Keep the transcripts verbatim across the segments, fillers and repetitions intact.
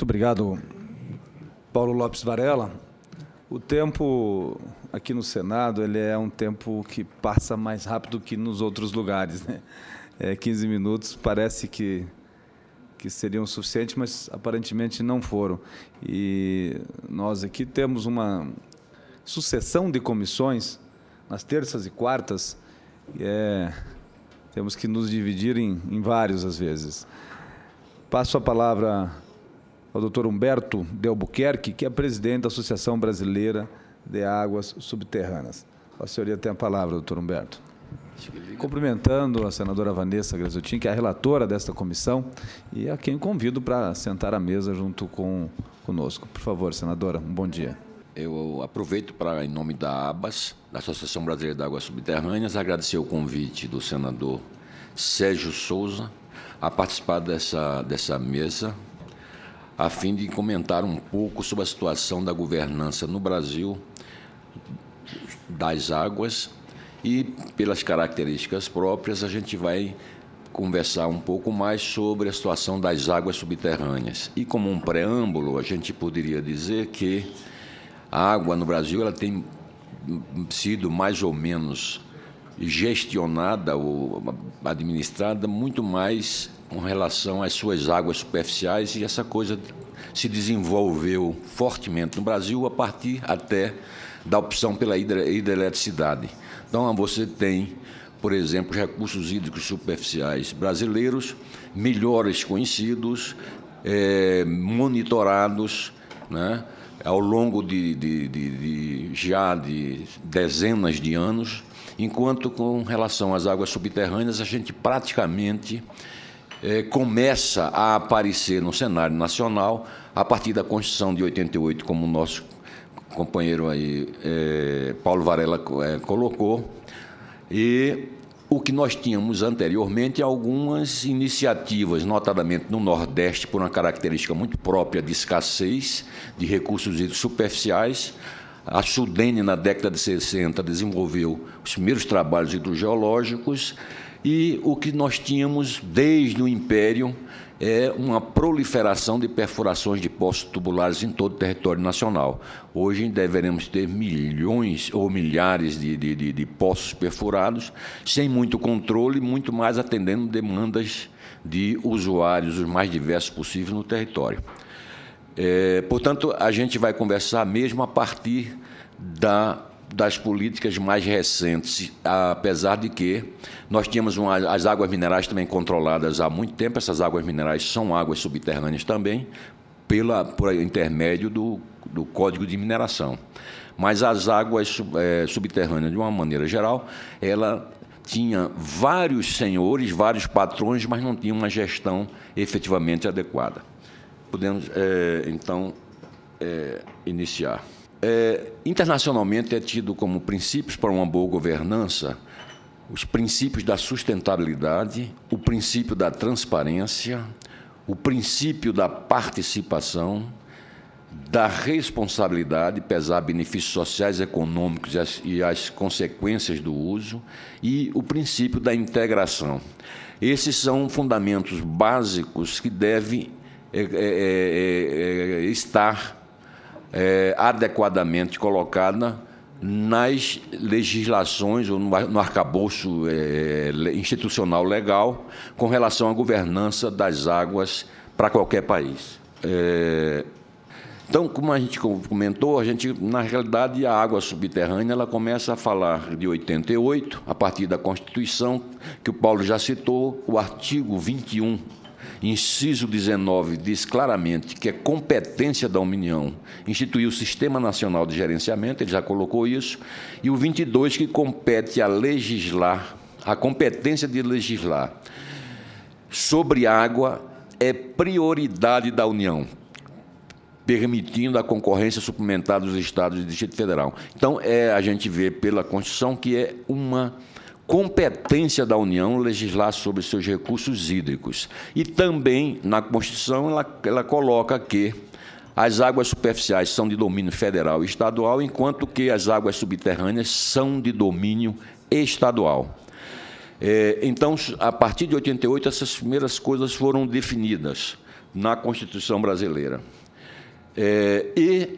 Muito obrigado, Paulo Lopes Varela. O tempo aqui no Senado ele é um tempo que passa mais rápido que nos outros lugares, né? É, quinze minutos parece que, que seriam suficientes, mas aparentemente não foram. E nós aqui temos uma sucessão de comissões nas terças e quartas, e é, temos que nos dividir em, em vários às vezes. Passo a palavra ao doutor Humberto de Albuquerque, que é presidente da Associação Brasileira de Águas Subterrâneas. A senhoria tem a palavra, doutor Humberto. Cumprimentando a senadora Vanessa Graziotin, que é a relatora desta comissão, e a quem convido para sentar à mesa junto com conosco. Por favor, senadora, um bom dia. Eu aproveito para, em nome da ABAS, da Associação Brasileira de Águas Subterrâneas, agradecer o convite do senador Sérgio Souza a participar dessa, dessa mesa, a fim de comentar um pouco sobre a situação da governança no Brasil das águas e, pelas características próprias, a gente vai conversar um pouco mais sobre a situação das águas subterrâneas. E, como um preâmbulo, a gente poderia dizer que a água no Brasil ela tem sido mais ou menos gestionada ou administrada muito mais com relação às suas águas superficiais, e essa coisa se desenvolveu fortemente no Brasil a partir até da opção pela hidroeletricidade. Então, você tem, por exemplo, os recursos hídricos superficiais brasileiros melhores conhecidos, é, monitorados, né, ao longo de, de, de, de já de dezenas de anos, enquanto, com relação às águas subterrâneas, a gente praticamente é, começa a aparecer no cenário nacional a partir da Constituição de oitenta e oito, como o nosso companheiro aí, é, Paulo Varela, é, colocou, e o que nós tínhamos anteriormente, algumas iniciativas, notadamente no Nordeste, por uma característica muito própria de escassez de recursos hídricos superficiais. A Sudene, na década de sessenta, desenvolveu os primeiros trabalhos hidrogeológicos, e o que nós tínhamos desde o Império é uma proliferação de perfurações de poços tubulares em todo o território nacional. Hoje deveremos ter milhões ou milhares de, de, de, de poços perfurados, sem muito controle, muito mais atendendo demandas de usuários os mais diversos possíveis no território. É, portanto, a gente vai conversar mesmo a partir da, das políticas mais recentes, apesar de que nós tínhamos uma, as águas minerais também controladas há muito tempo. Essas águas minerais são águas subterrâneas também, pela, por intermédio do, do Código de Mineração. Mas as águas é, subterrâneas, de uma maneira geral, ela tinha vários senhores, vários patrões, mas não tinha uma gestão efetivamente adequada. Podemos, é, então, é, iniciar. É, internacionalmente é tido como princípios para uma boa governança os princípios da sustentabilidade, o princípio da transparência, o princípio da participação, da responsabilidade, pesar benefícios sociais, econômicos e as, e as consequências do uso, e o princípio da integração. Esses são fundamentos básicos que devem É, é, é, é, estar é, adequadamente colocada nas legislações ou no, no arcabouço é, institucional legal com relação à governança das águas para qualquer país. É, então, como a gente comentou, a gente, na realidade, a água subterrânea ela começa a falar de oitenta e oito, a partir da Constituição, que o Paulo já citou, o artigo vinte e um, inciso dezenove, diz claramente que é competência da União instituir o Sistema Nacional de Gerenciamento, ele já colocou isso, e o vinte e dois, que compete a legislar, a competência de legislar sobre água é prioridade da União, permitindo a concorrência suplementar dos Estados e do Distrito Federal. Então, é, a gente vê pela Constituição que é uma competência da União legislar sobre seus recursos hídricos. E também, na Constituição, ela, ela coloca que as águas superficiais são de domínio federal e estadual, enquanto que as águas subterrâneas são de domínio estadual. É, então, a partir de oitenta e oito, essas primeiras coisas foram definidas. na Constituição brasileira. É, e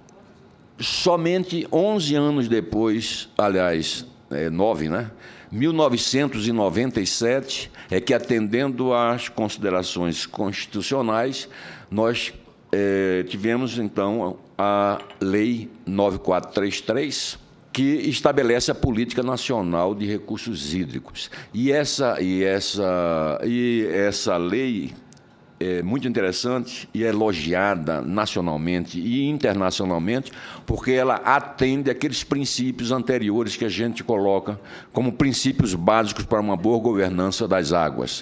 somente onze anos depois, aliás, é, nove, né? mil novecentos e noventa e sete, é que, atendendo às considerações constitucionais, nós é, tivemos, então, a Lei nove mil quatrocentos e trinta e três, que estabelece a Política Nacional de Recursos Hídricos. E essa, e essa, e essa lei é muito interessante e é elogiada nacionalmente e internacionalmente, porque ela atende àqueles princípios anteriores que a gente coloca como princípios básicos para uma boa governança das águas.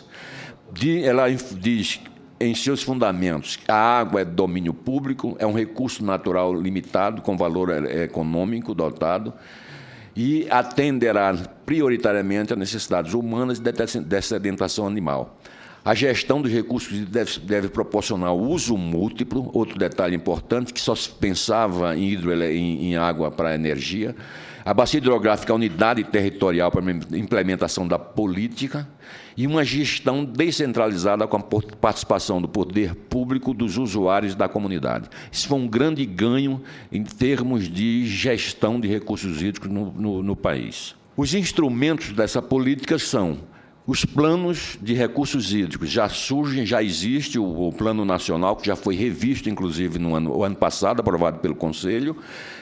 Ela diz, em seus fundamentos, a água é domínio público, é um recurso natural limitado, com valor econômico dotado, e atenderá prioritariamente às necessidades humanas e de sedentação animal. A gestão dos recursos deve, deve proporcionar o uso múltiplo, outro detalhe importante, que só se pensava em, hidro, em, em água para energia. A bacia hidrográfica é a unidade territorial para a implementação da política e uma gestão descentralizada com a participação do poder público, dos usuários da comunidade. Isso foi um grande ganho em termos de gestão de recursos hídricos no, no, no país. Os instrumentos dessa política são os planos de recursos hídricos. Já surgem, já existe o, o Plano Nacional, que já foi revisto, inclusive, no ano, o ano passado, aprovado pelo Conselho.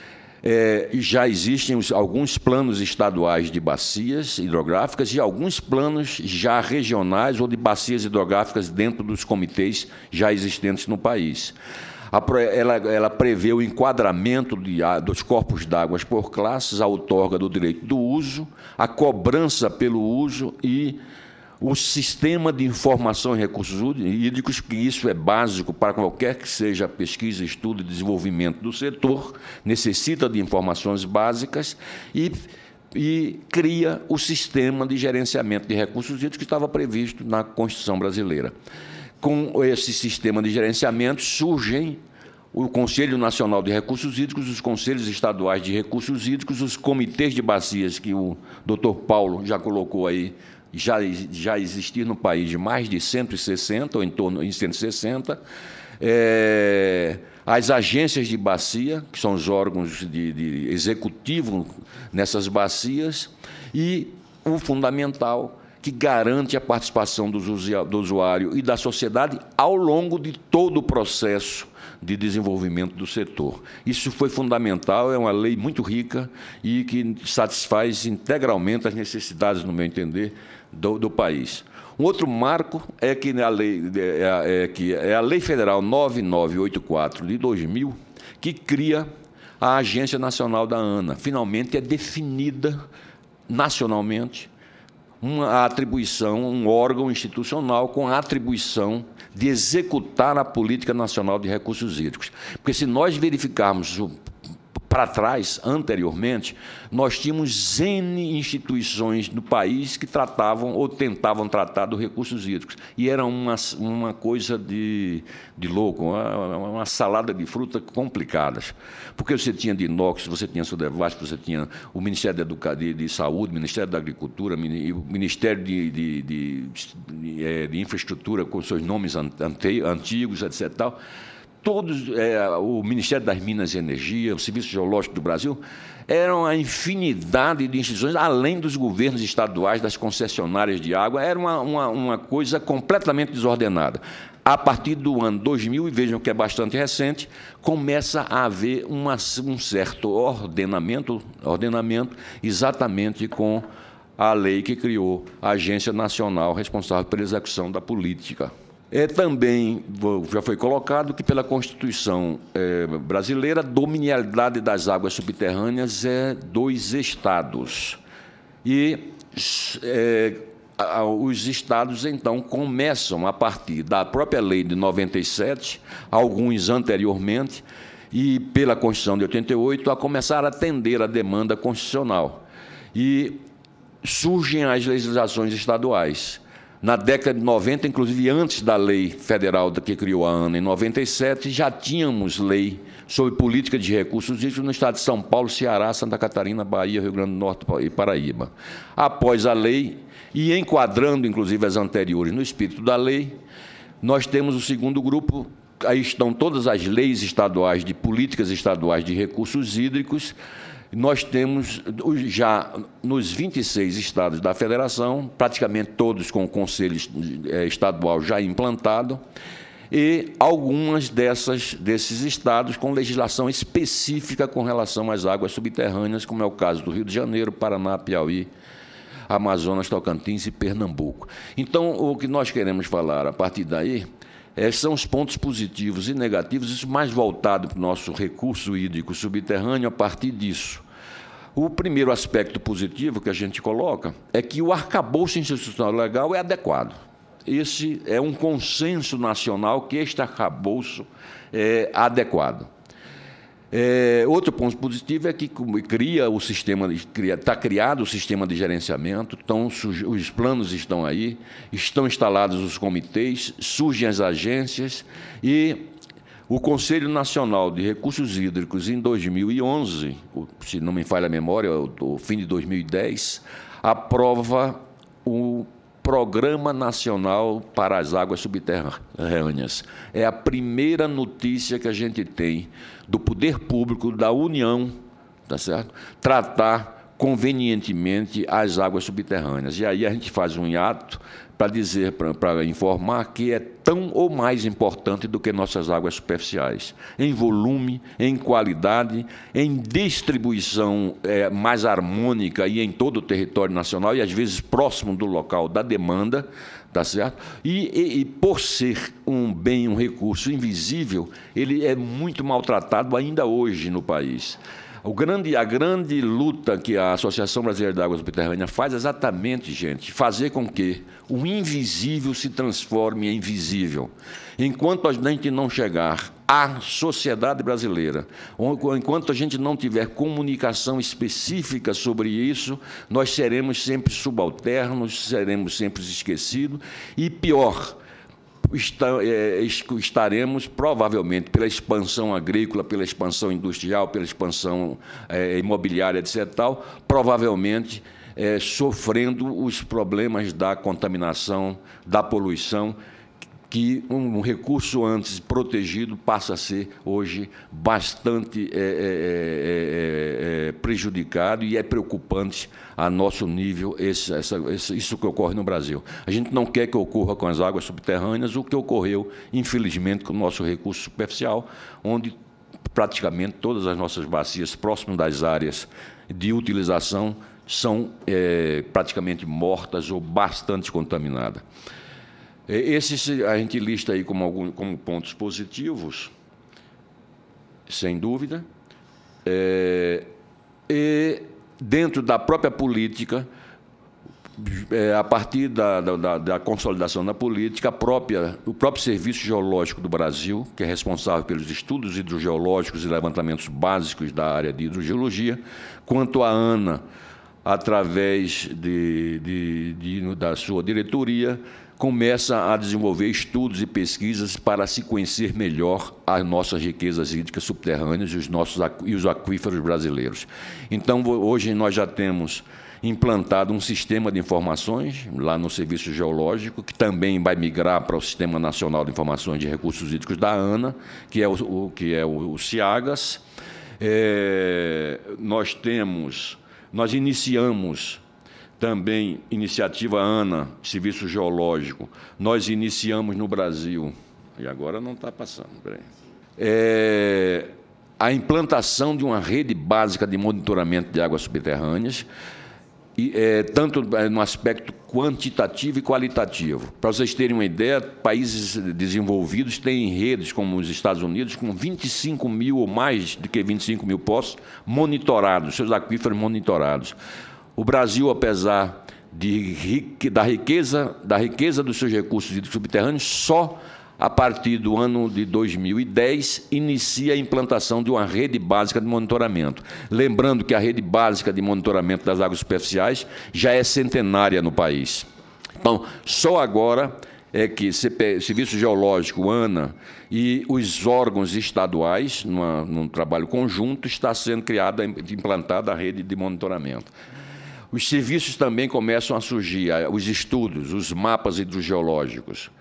É, já existem os, alguns planos estaduais de bacias hidrográficas e alguns planos já regionais ou de bacias hidrográficas dentro dos comitês já existentes no país. A, ela, ela prevê o enquadramento de, dos corpos d'água por classes, a outorga do direito do uso, a cobrança pelo uso e o sistema de informação em recursos hídricos, que isso é básico para qualquer que seja a pesquisa, estudo e desenvolvimento do setor, necessita de informações básicas e, e cria o sistema de gerenciamento de recursos hídricos que estava previsto na Constituição brasileira. Com esse sistema de gerenciamento surgem o Conselho Nacional de Recursos Hídricos, os Conselhos Estaduais de Recursos Hídricos, os comitês de bacias, que o doutor Paulo já colocou aí, já, já existir no país de mais de cento e sessenta, ou em torno de cento e sessenta, é, as agências de bacia, que são os órgãos de, de executivo nessas bacias, e o fundamental, que garante a participação do usuário e da sociedade ao longo de todo o processo de desenvolvimento do setor. Isso foi fundamental, é uma lei muito rica e que satisfaz integralmente as necessidades, no meu entender, do, do país. Um outro marco é que a lei, é, é, que é a Lei Federal nove mil novecentos e oitenta e quatro de dois mil, que cria a Agência Nacional da ANA. Finalmente é definida nacionalmente uma atribuição, um órgão institucional com a atribuição de executar a Política Nacional de Recursos Hídricos. Porque, se nós verificarmos o para trás, anteriormente, nós tínhamos N instituições no país que tratavam ou tentavam tratar dos recursos hídricos. E era uma, uma coisa de, de louco, uma, uma salada de frutas complicadas. Porque você tinha de inox, você tinha Sudevasf, você tinha o Ministério de, Educa... de, de Saúde, o Ministério da Agricultura, o Ministério de, de, de, de, de Infraestrutura, com seus nomes ante, antigos, etcétera. Todos, é, o Ministério das Minas e Energia, o Serviço Geológico do Brasil, eram a infinidade de instituições, além dos governos estaduais, das concessionárias de água, era uma, uma, uma coisa completamente desordenada. A partir do ano dois mil, e vejam que é bastante recente, começa a haver uma, um certo ordenamento, ordenamento exatamente com a lei que criou a Agência Nacional responsável pela execução da política. É também, já foi colocado, que pela Constituição é, brasileira, a dominialidade das águas subterrâneas é dos estados. E é, os estados, então, começam, a partir da própria lei de noventa e sete, alguns anteriormente, e pela Constituição de oitenta e oito, a começar a atender a demanda constitucional. E surgem as legislações estaduais. Na década de noventa, inclusive antes da lei federal que criou a ANA, em noventa e sete, já tínhamos lei sobre política de recursos hídricos no estado de São Paulo, Ceará, Santa Catarina, Bahia, Rio Grande do Norte e Paraíba. Após a lei, e enquadrando, inclusive, as anteriores no espírito da lei, Nós temos o segundo grupo, aí estão todas as leis estaduais, de políticas estaduais de recursos hídricos. Nós temos já nos vinte e seis estados da federação, praticamente todos com o Conselho Estadual já implantado, e algumas dessas, desses estados com legislação específica com relação às águas subterrâneas, como é o caso do Rio de Janeiro, Paraná, Piauí, Amazonas, Tocantins e Pernambuco. Então, o que nós queremos falar a partir daí é, são os pontos positivos e negativos, isso mais voltado para o nosso recurso hídrico subterrâneo a partir disso. O primeiro aspecto positivo que a gente coloca é que o arcabouço institucional legal é adequado. Esse é um consenso nacional que este arcabouço é adequado. É, outro ponto positivo é que cria o sistema, está criado o sistema de gerenciamento, então os planos estão aí, estão instalados os comitês, surgem as agências e o Conselho Nacional de Recursos Hídricos, em dois mil e onze, se não me falha a memória, o fim de dois mil e dez, aprova o Programa Nacional para as Águas Subterrâneas. É a primeira notícia que a gente tem do poder público da União, tá certo? Tratar convenientemente as águas subterrâneas. E aí a gente faz um hiato para dizer, para informar que é tão ou mais importante do que nossas águas superficiais, em volume, em qualidade, em distribuição é, mais harmônica e em todo o território nacional, e às vezes próximo do local da demanda, tá certo? E, e, e por ser um bem, um recurso invisível, ele é muito maltratado ainda hoje no país. O grande, a grande luta que a Associação Brasileira de Águas Subterrâneas faz é exatamente, gente, fazer com que o invisível se transforme em visível. Enquanto a gente não chegar à sociedade brasileira, enquanto a gente não tiver comunicação específica sobre isso, nós seremos sempre subalternos, seremos sempre esquecidos e, pior, estaremos, provavelmente, pela expansão agrícola, pela expansão industrial, pela expansão é, imobiliária, etcétera, tal, provavelmente é, sofrendo os problemas da contaminação, da poluição, que um recurso antes protegido passa a ser, hoje, bastante é, é, é, é, prejudicado e é preocupante a nosso nível esse, essa, isso que ocorre no Brasil. A gente não quer que ocorra com as águas subterrâneas o que ocorreu, infelizmente, com o nosso recurso superficial, onde praticamente todas as nossas bacias próximas das áreas de utilização são é, praticamente mortas ou bastante contaminadas. Esses a gente lista aí como, algum, como pontos positivos, sem dúvida, é, e dentro da própria política, é, a partir da, da, da consolidação da política, a própria, o próprio Serviço Geológico do Brasil, que é responsável pelos estudos hidrogeológicos e levantamentos básicos da área de hidrogeologia, quanto a ANA, através de, de, de, da sua diretoria, começa a desenvolver estudos e pesquisas para se conhecer melhor as nossas riquezas hídricas subterrâneas e os, nossos, e os aquíferos brasileiros. Então, hoje nós já temos implantado um sistema de informações lá no Serviço Geológico, que também vai migrar para o Sistema Nacional de Informações de Recursos Hídricos da ANA, que é o, o, que é o, o CIAGAS. É, nós temos, nós iniciamos também, iniciativa ANA, Serviço Geológico, nós iniciamos no Brasil, e agora não está passando, peraí, é, a implantação de uma rede básica de monitoramento de águas subterrâneas, e, é, tanto no aspecto quantitativo e qualitativo. Para vocês terem uma ideia, países desenvolvidos têm redes, como os Estados Unidos, com vinte e cinco mil ou mais do que vinte e cinco mil poços monitorados, seus aquíferos monitorados. O Brasil, apesar de, da, riqueza, da riqueza dos seus recursos hídricos subterrâneos, só a partir do ano de dois mil e dez inicia a implantação de uma rede básica de monitoramento. Lembrando que a rede básica de monitoramento das águas superficiais já é centenária no país. Então, só agora é que C P, Serviço Geológico, ANA, e os órgãos estaduais, numa, num trabalho conjunto, está sendo criada, implantada a rede de monitoramento. Os serviços também começam a surgir, os estudos, os mapas hidrogeológicos.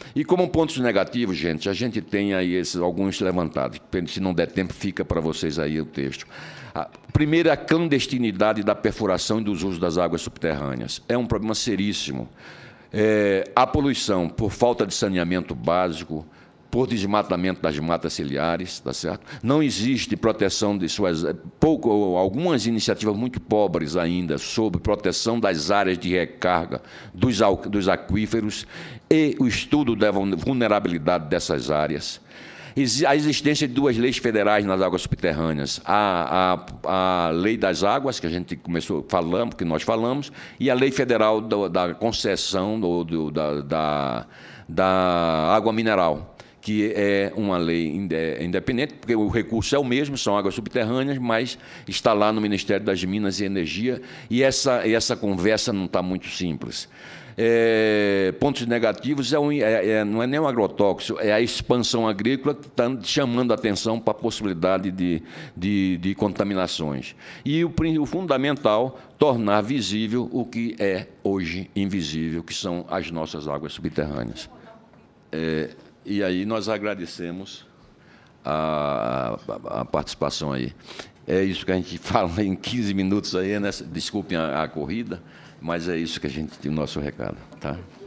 E como pontos negativos, gente, a gente tem aí esses, alguns levantados. Se não der tempo, fica para vocês aí o texto. A primeira, a clandestinidade da perfuração e dos usos das águas subterrâneas. É um problema seríssimo. É, a poluição por falta de saneamento básico, por desmatamento das matas ciliares, tá certo? Não existe proteção de suas... Pouco, algumas iniciativas muito pobres ainda sobre proteção das áreas de recarga dos, dos aquíferos e o estudo da vulnerabilidade dessas áreas. A existência de duas leis federais nas águas subterrâneas, a, a, a Lei das Águas, que a gente começou falando, que nós falamos, e a Lei Federal do, da concessão do, do, da, da, da água mineral, que é uma lei independente, porque o recurso é o mesmo, são águas subterrâneas, mas está lá no Ministério das Minas e Energia, e essa, essa conversa não está muito simples. É, pontos negativos é um, é, é, não é nem um agrotóxico, é a expansão agrícola que está chamando a atenção para a possibilidade de, de, de contaminações. E o, o fundamental, tornar visível o que é hoje invisível, que são as nossas águas subterrâneas. É, e aí nós agradecemos a, a, a participação aí. É isso que a gente fala em quinze minutos aí, né? Desculpem a, a corrida, mas é isso que a gente tem, o nosso recado, tá?